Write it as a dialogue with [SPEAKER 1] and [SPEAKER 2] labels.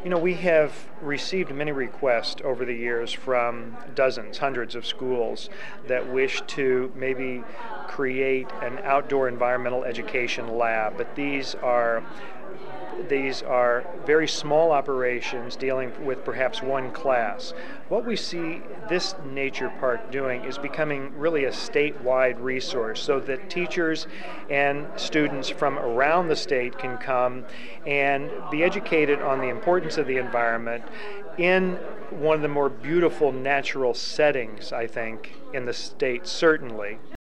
[SPEAKER 1] We have received many requests over the years from dozens, hundreds of schools that wish to maybe create an outdoor environmental education lab, but these are very small operations dealing with perhaps one class. What we see this nature park doing is becoming really a statewide resource so that teachers and students from around the state can come and be educated on the importance of the environment in one of the more beautiful natural settings, I think, in the state, certainly.